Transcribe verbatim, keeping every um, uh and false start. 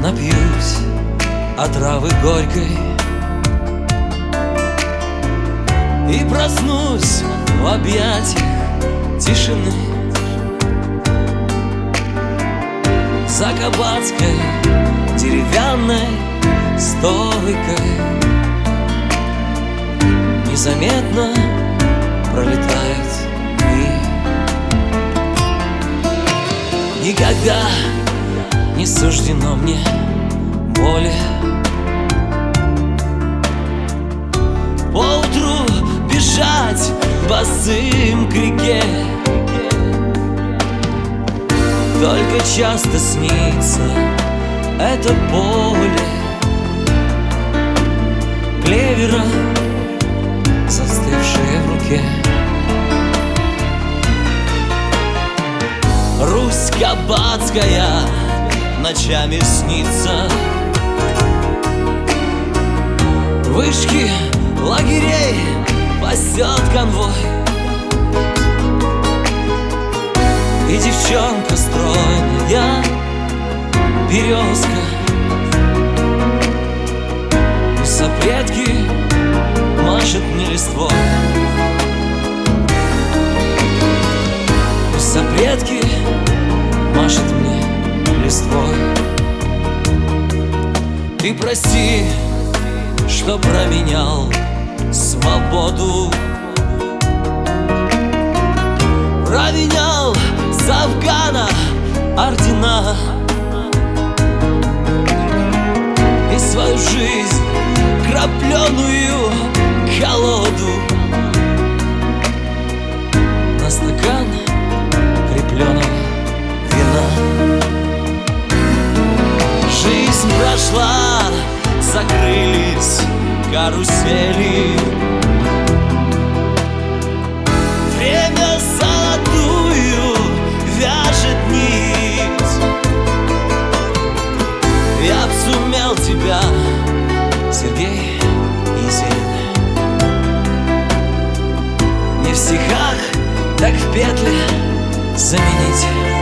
напьюсь отравы горькой и проснусь в объятиях тишины. За кабацкой деревянной стойкой незаметно пролетает миг. Никогда не суждено мне боли. Поутру бежать босым к реке, только часто снится это поле клевера, застывшие в руке. Русь кабацкая ночами снится, вышки лагерей пасет конвой, и девчонка стройная березка у сопредки машет мне листвой. У сопредки машет мне листвой. Ты прости, что променял свободу, променял с Афгана ордена и свою жизнь, крапленую колоду, на стакан крепленого вина. Жизнь прошла, закрылись карусели, время золотую вяжет нить. Я б сумел тебя, Сергей Есенин, не в стихах, так в петле заменить.